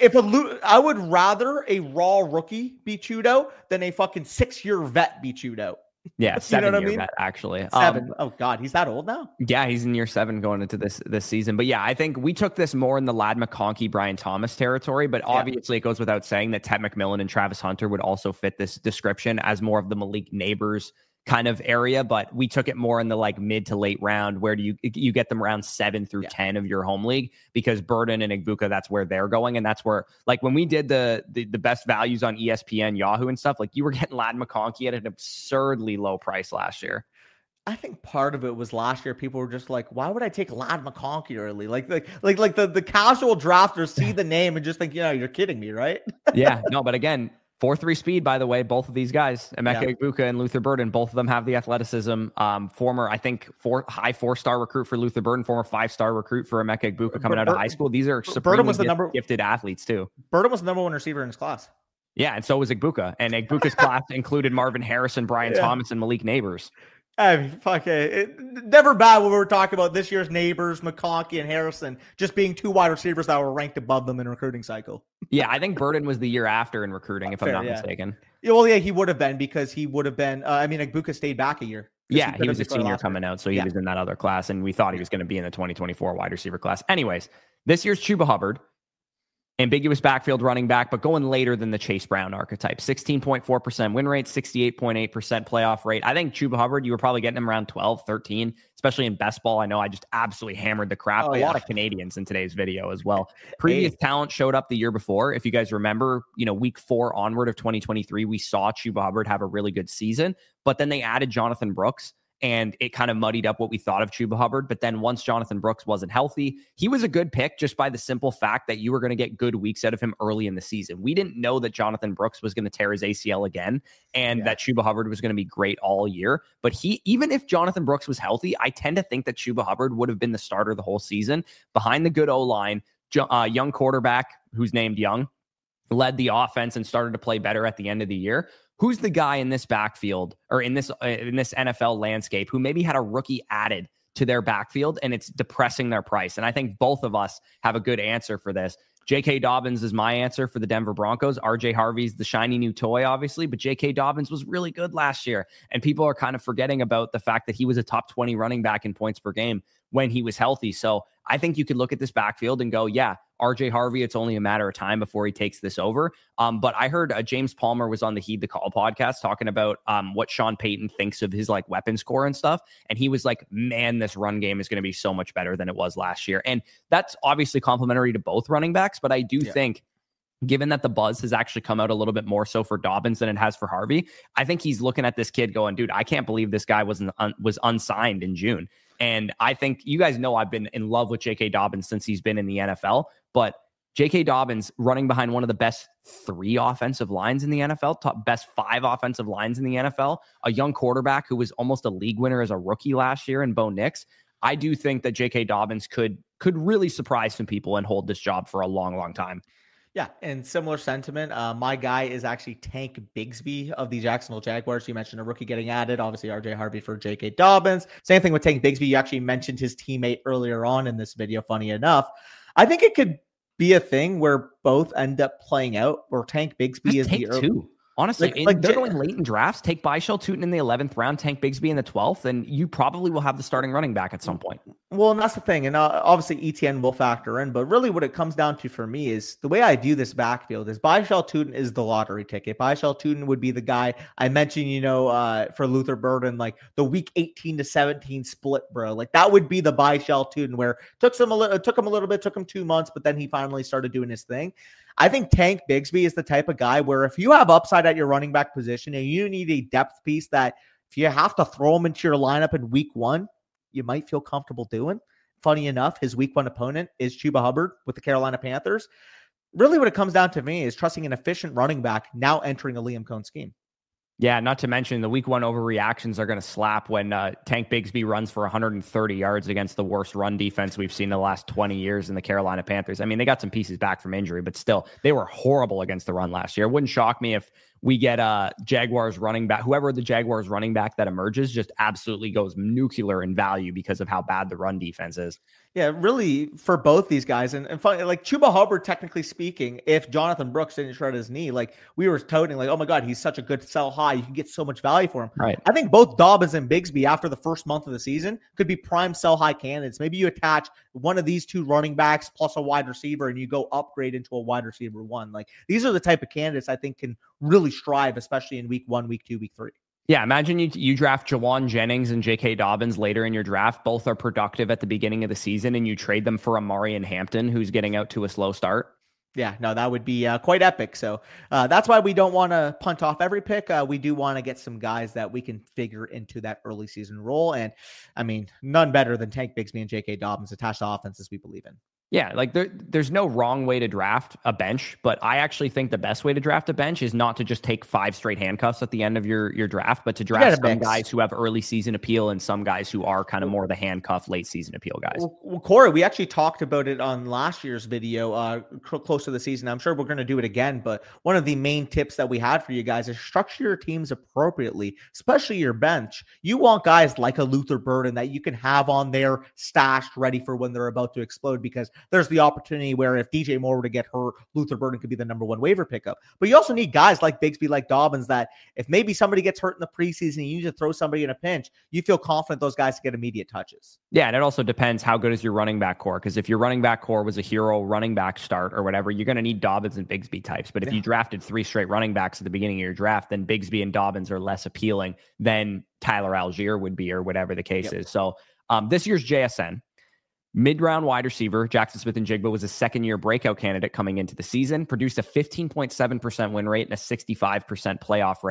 I would rather a raw rookie be chewed out than a fucking 6-year vet be chewed out. Yeah, 7-year vet, actually. 7. Oh God, he's that old now? Yeah, he's in year 7 going into this season. But yeah, I think we took this more in the Ladd McConkey, Brian Thomas territory. But obviously, it goes without saying that Ted McMillan and Travis Hunter would also fit this description as more of the Malik Neighbors kind of area. But we took it more in the like mid to late round, where you get them around 7 through 10 of your home league, because Burden and Egbuka, that's where they're going. And that's where, like, when we did the best values on ESPN, Yahoo and stuff, like you were getting Ladd McConkey at an absurdly low price last year. I think part of it was last year. People were just like, why would I take Ladd McConkey early? Like the casual drafters see the name and just think, you're kidding me, right? Yeah, no, but again, 4.3 speed, by the way, both of these guys, Emeka Egbuka and Luther Burden, both of them have the athleticism. Former, I think, high 4-star recruit for Luther Burden, former 5-star recruit for Emeka Egbuka coming out of high school. These are supremely gifted athletes too. Burden was the number 1 receiver in his class. Yeah, and so was Egbuka. And Egbuka's class included Marvin Harrison, Brian Thomas, and Malik Neighbors. I mean, fuck it. Never bad when we were talking about this year's Neighbors, McConkey, and Harrison just being 2 wide receivers that were ranked above them in recruiting cycle. Yeah, I think Burden was the year after in recruiting, if I'm not mistaken. Yeah, well, yeah, he would have been because he would have been. Egbuka stayed back a year. Yeah, he was a senior coming out, so he was in that other class, and we thought he was going to be in the 2024 wide receiver class. Anyways, this year's Chuba Hubbard. Ambiguous backfield running back, but going later than the Chase Brown archetype. 16.4% win rate, 68.8% playoff rate. I think Chuba Hubbard, you were probably getting him around 12, 13, especially in best ball. I know I just absolutely hammered the crap. A lot of Canadians in today's video as well. Previous talent showed up the year before. If you guys remember, week 4 onward of 2023, we saw Chuba Hubbard have a really good season, but then they added Jonathan Brooks. and it kind of muddied up what we thought of Chuba Hubbard. But then once Jonathan Brooks wasn't healthy, he was a good pick just by the simple fact that you were going to get good weeks out of him early in the season. We didn't know that Jonathan Brooks was going to tear his ACL again and that Chuba Hubbard was going to be great all year. But even if Jonathan Brooks was healthy, I tend to think that Chuba Hubbard would have been the starter the whole season behind the good O-line. Young quarterback who's named Young led the offense and started to play better at the end of the year. Who's the guy in this backfield or in this NFL landscape who maybe had a rookie added to their backfield and it's depressing their price? And I think both of us have a good answer for this. J.K. Dobbins is my answer for the Denver Broncos. R.J. Harvey's the shiny new toy, obviously, but J.K. Dobbins was really good last year. And people are kind of forgetting about the fact that he was a top 20 running back in points per game when he was healthy. So I think you could look at this backfield and go, yeah, R.J. Harvey, it's only a matter of time before he takes this over. But I heard James Palmer was on the Heed the Call podcast talking about what Sean Payton thinks of his like weapon score and stuff. And he was like, man, this run game is going to be so much better than it was last year. And that's obviously complimentary to both running backs. But I do think, given that the buzz has actually come out a little bit more so for Dobbins than it has for Harvey, I think he's looking at this kid going, dude, I can't believe this guy was unsigned in June. And I think you guys know I've been in love with J.K. Dobbins since he's been in the NFL. But J.K. Dobbins running behind one of the best 3 offensive lines in the NFL, best 5 offensive lines in the NFL, a young quarterback who was almost a league winner as a rookie last year in Bo Nix. I do think that J.K. Dobbins could really surprise some people and hold this job for a long, long time. Yeah, and similar sentiment. My guy is actually Tank Bigsby of the Jacksonville Jaguars. You mentioned a rookie getting added. Obviously, R.J. Harvey for J.K. Dobbins. Same thing with Tank Bigsby. You actually mentioned his teammate earlier on in this video, funny enough. I think it could be a thing where both end up playing out, where Tank Bigsby is the early. Honestly, they're going late in drafts. Take Byshell Tootin in the 11th round, Tank Bigsby in the 12th, and you probably will have the starting running back at some point. Well, and that's the thing. And obviously ETN will factor in, but really what it comes down to for me is the way I view this backfield is Byshell Tootin is the lottery ticket. Byshell Tootin would be the guy I mentioned, for Luther Burden, like the week 18 to 17 split, bro. Like that would be the Byshell Tootin where took him a little bit, took him 2 months, but then he finally started doing his thing. I think Tank Bigsby is the type of guy where if you have upside at your running back position and you need a depth piece that if you have to throw him into your lineup in week 1, you might feel comfortable doing. Funny enough, his week 1 opponent is Chuba Hubbard with the Carolina Panthers. Really what it comes down to me is trusting an efficient running back now entering a Liam Cohn scheme. Yeah, not to mention the week 1 overreactions are going to slap when Tank Bigsby runs for 130 yards against the worst run defense we've seen in the last 20 years in the Carolina Panthers. I mean, they got some pieces back from injury, but still, they were horrible against the run last year. It wouldn't shock me if we get Jaguars running back, whoever the Jaguars running back that emerges just absolutely goes nuclear in value because of how bad the run defense is. Yeah, really for both these guys. And funny, like Chuba Hubbard, technically speaking, if Jonathan Brooks didn't shred his knee, like we were toting like, oh my God, he's such a good sell high. You can get so much value for him. Right. I think both Dobbins and Bigsby after the first month of the season could be prime sell high candidates. Maybe you attach one of these 2 running backs plus a wide receiver and you go upgrade into a wide receiver 1. Like these are the type of candidates I think can really strive, especially in week 1, week 2, week 3. Yeah, imagine you draft Jawan Jennings and J.K. Dobbins later in your draft. Both are productive at the beginning of the season, and you trade them for Amari and Hampton, who's getting out to a slow start. Yeah, no, that would be quite epic. So that's why we don't want to punt off every pick. We do want to get some guys that we can figure into that early season role. And, I mean, none better than Tank Bigsby and J.K. Dobbins attached to offenses we believe in. Yeah, like there's no wrong way to draft a bench, but I actually think the best way to draft a bench is not to just take 5 straight handcuffs at the end of your draft, but to draft some guys who have early season appeal and some guys who are kind of more the handcuff late season appeal guys. Well, Corey, we actually talked about it on last year's video close to the season. I'm sure we're going to do it again, but one of the main tips that we had for you guys is structure your teams appropriately, especially your bench. You want guys like a Luther Burden that you can have on there stashed ready for when they're about to explode, because there's the opportunity where if DJ Moore were to get hurt, Luther Burden could be the number 1 waiver pickup. But you also need guys like Bigsby, like Dobbins, that if maybe somebody gets hurt in the preseason and you need to throw somebody in a pinch, you feel confident those guys get immediate touches. Yeah, and it also depends how good is your running back core, because if your running back core was a hero running back start or whatever, you're going to need Dobbins and Bigsby types. But if you drafted 3 straight running backs at the beginning of your draft, then Bigsby and Dobbins are less appealing than Tyler Algier would be or whatever the case is. So this year's JSN, mid-round wide receiver Jackson Smith-Njigba was a second-year breakout candidate coming into the season, produced a 15.7% win rate and a 65% playoff rate.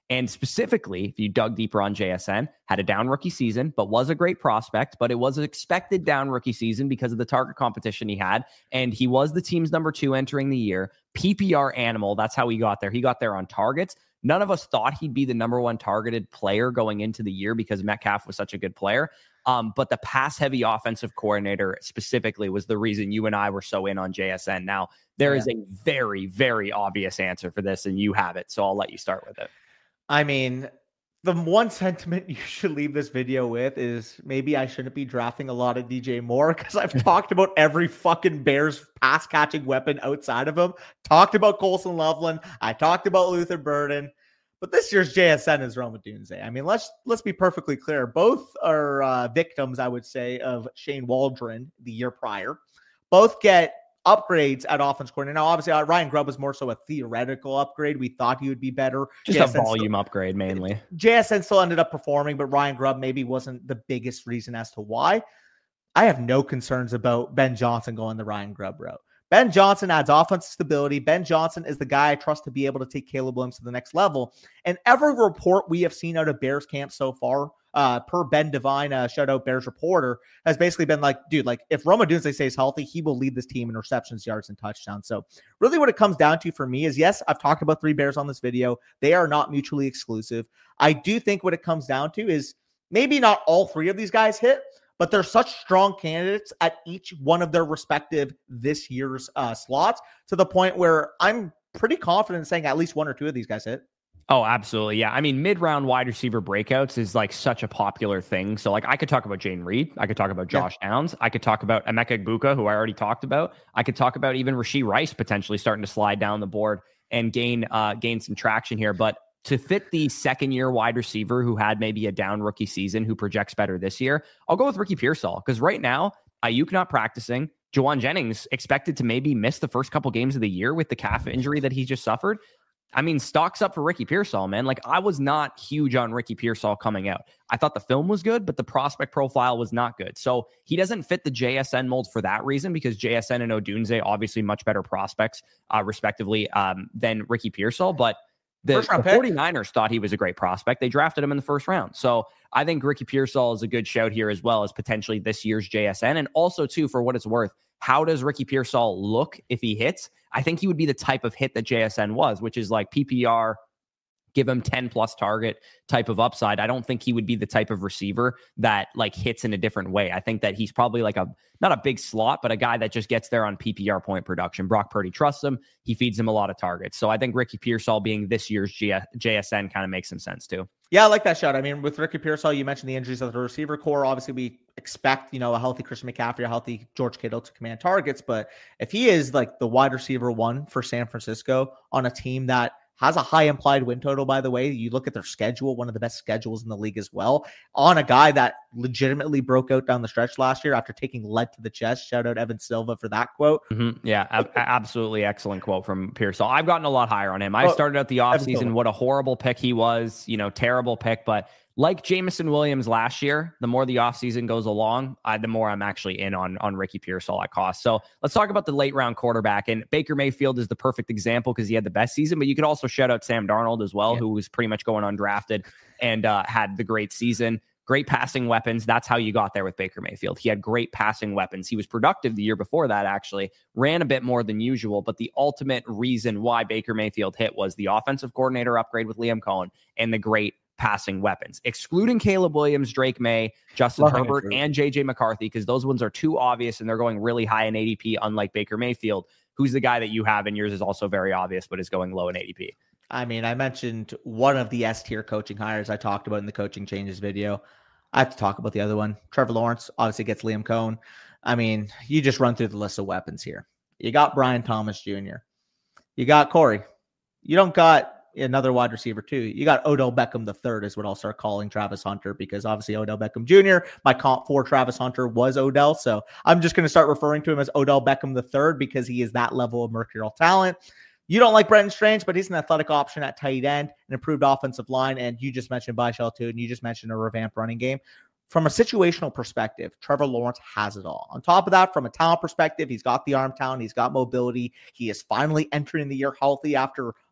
And specifically, if you dug deeper on JSN, had a down rookie season, but was a great prospect, but it was an expected down rookie season because of the target competition he had. And he was the team's number 2 entering the year. PPR animal, that's how he got there. He got there on targets. None of us thought he'd be the number 1 targeted player going into the year because Metcalf was such a good player. But the pass-heavy offensive coordinator specifically was the reason you and I were so in on JSN. Now, there is a very, very obvious answer for this, and you have it. So I'll let you start with it. I mean, the one sentiment you should leave this video with is maybe I shouldn't be drafting a lot of DJ Moore because I've talked about every fucking Bears pass catching weapon outside of him. Talked about Colson Loveland. I talked about Luther Burden. But this year's JSN is Rome Odunze. I mean, let's be perfectly clear. Both are victims, I would say, of Shane Waldron the year prior. Both get upgrades at offense coordinator. Now, obviously, Ryan Grubb was more so a theoretical upgrade. We thought he would be better. Just JSN a volume upgrade, mainly. JSN still ended up performing, but Ryan Grubb maybe wasn't the biggest reason as to why. I have no concerns about Ben Johnson going the Ryan Grubb route. Ben Johnson adds offensive stability. Ben Johnson is the guy I trust to be able to take Caleb Williams to the next level. And every report we have seen out of Bears camp so far, per Ben Devine, shout out Bears reporter, has basically been like, dude, like if Rome Odunze stays healthy, he will lead this team in receptions, yards, and touchdowns. So really what it comes down to for me is, yes, I've talked about 3 Bears on this video. They are not mutually exclusive. I do think what it comes down to is maybe not all 3 of these guys hit, but they're such strong candidates at each one of their respective this year's slots to the point where I'm pretty confident in saying at least 1 or 2 of these guys hit. Oh, absolutely. Yeah. I mean, mid-round wide receiver breakouts is like such a popular thing. So like I could talk about Jayden Reed. I could talk about Josh Downs. I could talk about Emeka Egbuka, who I already talked about. I could talk about even Rashee Rice potentially starting to slide down the board and gain some traction here. But to fit the second-year wide receiver who had maybe a down rookie season who projects better this year, I'll go with Ricky Pearsall because right now, Ayuk not practicing, Juwan Jennings expected to maybe miss the first couple games of the year with the calf injury that he just suffered. I mean, stock's up for Ricky Pearsall, man. Like, I was not huge on Ricky Pearsall coming out. I thought the film was good, but the prospect profile was not good. So he doesn't fit the JSN mold for that reason, because JSN and Odunze, obviously much better prospects, respectively, than Ricky Pearsall. But the 49ers thought he was a great prospect. They drafted him in the first round. So I think Ricky Pearsall is a good shout here, as well as potentially this year's JSN. And also, too, for what it's worth, how does Ricky Pearsall look if he hits? I think he would be the type of hit that JSN was, which is like PPR, give him 10 plus target type of upside. I don't think he would be the type of receiver that like hits in a different way. I think that he's probably like not a big slot, but a guy that just gets there on PPR point production. Brock Purdy trusts him. He feeds him a lot of targets. So I think Ricky Pearsall being this year's JSN kind of makes some sense too. Yeah, I like that shot. I mean, with Ricky Pearsall, you mentioned the injuries of the receiver core. Obviously, we expect, a healthy Christian McCaffrey, a healthy George Kittle to command targets. But if he is like the wide receiver 1 for San Francisco on a team that has a high implied win total, by the way, you look at their schedule, one of the best schedules in the league as well, on a guy that legitimately broke out down the stretch last year after taking lead to the chest. Shout out Evan Silva for that quote. Mm-hmm. Yeah, absolutely excellent quote from Pearsall. I've gotten a lot higher on him. I started out the offseason, what a horrible pick he was, terrible pick, but like Jameson Williams last year, the more the offseason goes along, the more I'm actually in on Ricky Pearsall at cost. So let's talk about the late round quarterback. And Baker Mayfield is the perfect example because he had the best season, but you could also shout out Sam Darnold as well, who was pretty much going undrafted and had the great season. Great passing weapons. That's how you got there with Baker Mayfield. He had great passing weapons. He was productive the year before that, actually. Ran a bit more than usual, but the ultimate reason why Baker Mayfield hit was the offensive coordinator upgrade with Liam Cohen and the great passing weapons, excluding Caleb Williams, Drake May, Justin Herbert, and JJ McCarthy, because those ones are too obvious and they're going really high in ADP, unlike Baker Mayfield, who's the guy that you have, and yours is also very obvious, but is going low in ADP. I mean, I mentioned one of the S-tier coaching hires I talked about in the coaching changes video. I have to talk about the other one. Trevor Lawrence obviously gets Liam Cohen. I mean, you just run through the list of weapons here. You got Brian Thomas Jr. You got Corey. You don't got another wide receiver too. You got Odell Beckham III is what I'll start calling Travis Hunter, because obviously Odell Beckham Jr., my comp for Travis Hunter was Odell. So I'm just going to start referring to him as Odell Beckham III because he is that level of mercurial talent. You don't like Brenton Strange, but he's an athletic option at tight end, an improved offensive line. And you just mentioned Byshell too, and you just mentioned a revamped running game. From a situational perspective, Trevor Lawrence has it all. On top of that, from a talent perspective, he's got the arm talent, he's got mobility. He is finally entering the year healthy after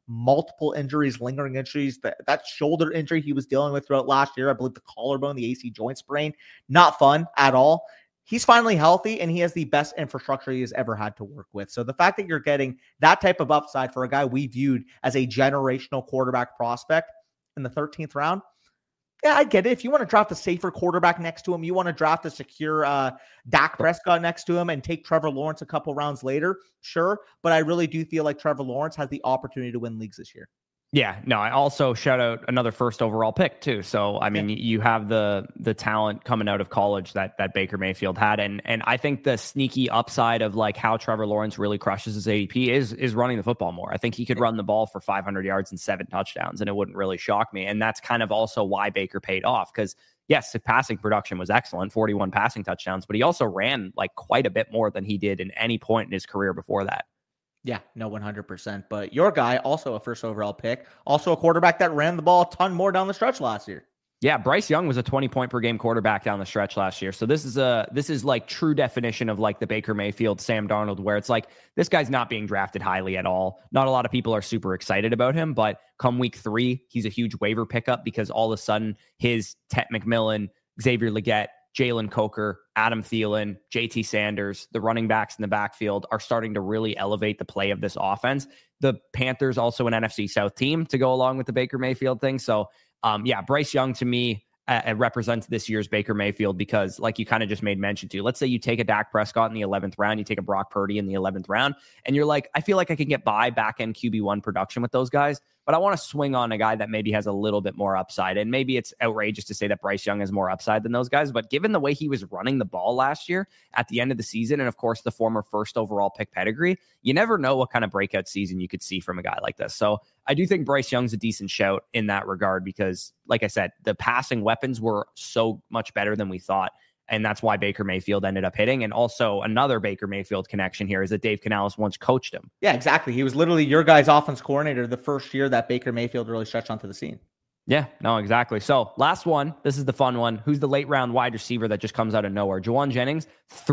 multiple injuries, lingering injuries. That shoulder injury he was dealing with throughout last year, I believe the collarbone, the AC joint sprain, not fun at all. He's finally healthy, and he has the best infrastructure he has ever had to work with. So the fact that you're getting that type of upside for a guy we viewed as a generational quarterback prospect in the 13th round, yeah, I get it. If you want to draft a safer quarterback next to him, you want to draft a secure Dak Prescott next to him and take Trevor Lawrence a couple rounds later, sure. But I really do feel like Trevor Lawrence has the opportunity to win leagues this year. Yeah, no, I also shout out another first overall pick too. So, I mean, you have the talent coming out of college that Baker Mayfield had. And I think the sneaky upside of like how Trevor Lawrence really crushes his ADP is running the football more. I think he could run the ball for 500 yards and 7 touchdowns, and it wouldn't really shock me. And that's kind of also why Baker paid off, because yes, his passing production was excellent, 41 passing touchdowns, but he also ran like quite a bit more than he did in any point in his career before that. Yeah, no, 100%. But your guy, also a first overall pick, also a quarterback that ran the ball a ton more down the stretch last year. Yeah, Bryce Young was a 20-point per game quarterback down the stretch last year. So this is like true definition of like the Baker Mayfield, Sam Darnold, where it's like this guy's not being drafted highly at all. Not a lot of people are super excited about him, but come week 3, he's a huge waiver pickup because all of a sudden his Ted McMillan, Xavier Legette, Jalen Coker, Adam Thielen, JT Sanders, the running backs in the backfield are starting to really elevate the play of this offense. The Panthers also an NFC South team to go along with the Baker Mayfield thing. So, Bryce Young to me represents this year's Baker Mayfield because, like you kind of just made mention to, let's say you take a Dak Prescott in the 11th round, you take a Brock Purdy in the 11th round, and you're like, I feel like I can get by back-end QB1 production with those guys, but I want to swing on a guy that maybe has a little bit more upside. And maybe it's outrageous to say that Bryce Young has more upside than those guys, but given the way he was running the ball last year at the end of the season, and of course the former first overall pick pedigree, you never know what kind of breakout season you could see from a guy like this. So I do think Bryce Young's a decent shout in that regard because, like I said, the passing weapons were so much better than we thought. And that's why Baker Mayfield ended up hitting. And also another Baker Mayfield connection here is that Dave Canales once coached him. Yeah, exactly. He was literally your guy's offense coordinator the first year that Baker Mayfield really stretched onto the scene. Yeah, no, exactly. So last one, this is the fun one. Who's the late round wide receiver that just comes out of nowhere? Jauan Jennings,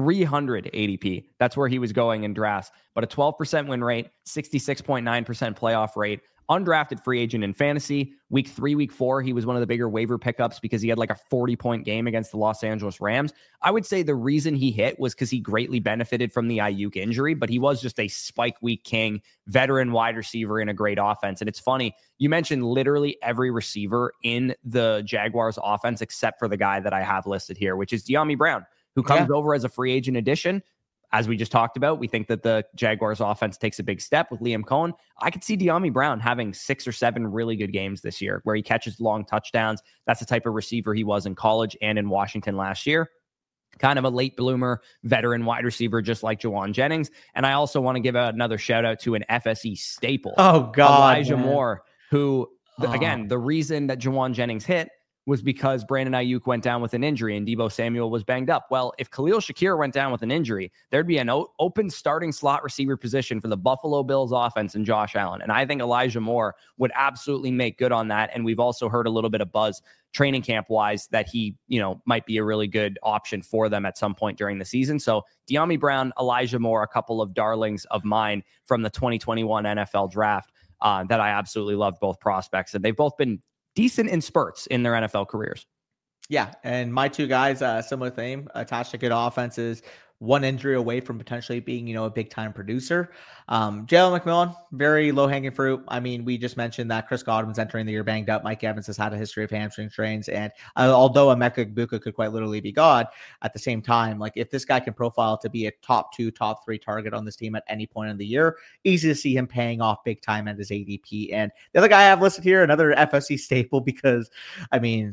300 ADP. That's where he was going in drafts, but a 12% win rate, 66.9% playoff rate. Undrafted free agent in fantasy. Week 3, week 4, he was one of the bigger waiver pickups because he had like a 40-point game against the Los Angeles Rams. I would say the reason he hit was because he greatly benefited from the Ayuk injury, but he was just a spike week king, veteran wide receiver in a great offense. And it's funny, you mentioned literally every receiver in the Jaguars offense except for the guy that I have listed here, which is Dyami Brown, who comes over as a free agent addition. As we just talked about, we think that the Jaguars offense takes a big step with Liam Cohen. I could see Dyami Brown having 6 or 7 really good games this year where he catches long touchdowns. That's the type of receiver he was in college and in Washington last year. Kind of a late bloomer, veteran wide receiver, just like Jauan Jennings. And I also want to give another shout out to an FSE staple. Oh, God. Elijah Moore, who, again, the reason that Jauan Jennings hit was because Brandon Ayuk went down with an injury and Deebo Samuel was banged up. Well, if Khalil Shakir went down with an injury, there'd be an open starting slot receiver position for the Buffalo Bills offense and Josh Allen. And I think Elijah Moore would absolutely make good on that. And we've also heard a little bit of buzz training camp wise that he, might be a really good option for them at some point during the season. So Dyami Brown, Elijah Moore, a couple of darlings of mine from the 2021 NFL draft that I absolutely love both prospects. And they've both been decent in spurts in their NFL careers. Yeah, and my two guys, similar theme, attached to good offenses, one injury away from potentially being, a big-time producer. Jalen McMillan, very low-hanging fruit. I mean, we just mentioned that Chris Godwin's entering the year banged up. Mike Evans has had a history of hamstring strains, and although Emeka Egbuka could quite literally be God, at the same time, like if this guy can profile to be a top 2, top 3 target on this team at any point in the year, easy to see him paying off big time at his ADP. And the other guy I have listed here, another FSC staple, because, I mean,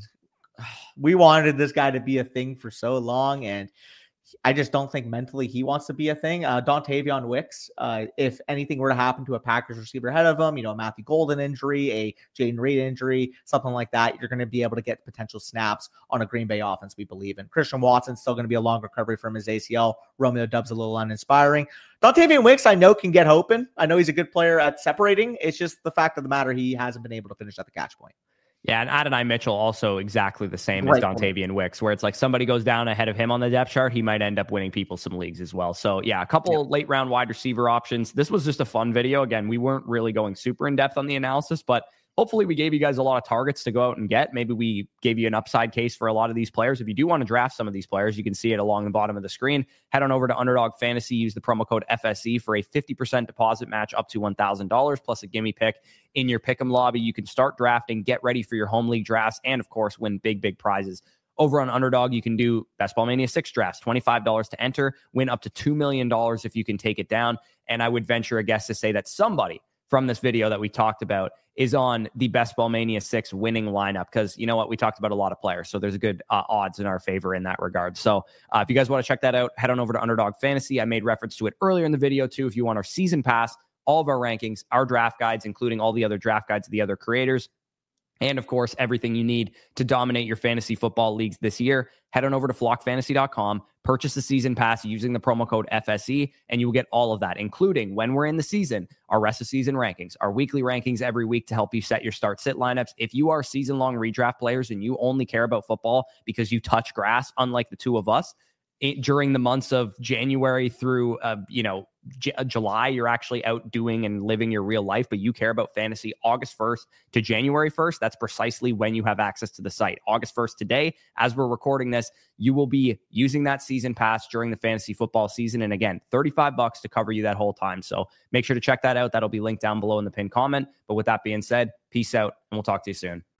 we wanted this guy to be a thing for so long, and I just don't think mentally he wants to be a thing. Dontavion Wicks, if anything were to happen to a Packers receiver ahead of him, a Matthew Golden injury, a Jaden Reed injury, something like that, you're going to be able to get potential snaps on a Green Bay offense we believe in. Christian Watson's still going to be a long recovery from his ACL. Romeo Doubs a little uninspiring. Dontavion Wicks, I know, can get open. I know he's a good player at separating. It's just the fact of the matter, he hasn't been able to finish at the catch point. Yeah, and Adonai Mitchell also exactly the same as Right. Dontavian Wicks, where it's like somebody goes down ahead of him on the depth chart, he might end up winning people some leagues as well. So yeah, a couple late round wide receiver options. This was just a fun video. Again, we weren't really going super in depth on the analysis, but hopefully we gave you guys a lot of targets to go out and get. Maybe we gave you an upside case for a lot of these players. If you do want to draft some of these players, you can see it along the bottom of the screen. Head on over to Underdog Fantasy. Use the promo code FSE for a 50% deposit match up to $1,000 plus a gimme pick in your pick'em lobby. You can start drafting, get ready for your home league drafts, and of course, win big prizes. Over on Underdog, you can do Best Ball Mania 6 drafts, $25 to enter, win up to $2 million if you can take it down. And I would venture a guess to say that somebody from this video that we talked about is on the Best Ball Mania 6 winning lineup, because you know what, we talked about a lot of players, so there's a good odds in our favor in that regard. So if you guys want to check that out, head on over to Underdog Fantasy. I made reference to it earlier in the video too. If you want our season pass, all of our rankings, our draft guides, including all the other draft guides of the other creators, and of course, everything you need to dominate your fantasy football leagues this year, head on over to flockfantasy.com, purchase the season pass using the promo code FSE, and you will get all of that, including when we're in the season, our rest of season rankings, our weekly rankings every week to help you set your start-sit lineups. If you are season-long redraft players and you only care about football because you touch grass, unlike the two of us, during the months of January through, July, you're actually out doing and living your real life, but you care about fantasy August 1st to January 1st. That's precisely when you have access to the site. August 1st today, as we're recording this, you will be using that season pass during the fantasy football season. And again, $35 to cover you that whole time. So make sure to check that out. That'll be linked down below in the pinned comment. But with that being said, peace out, and we'll talk to you soon.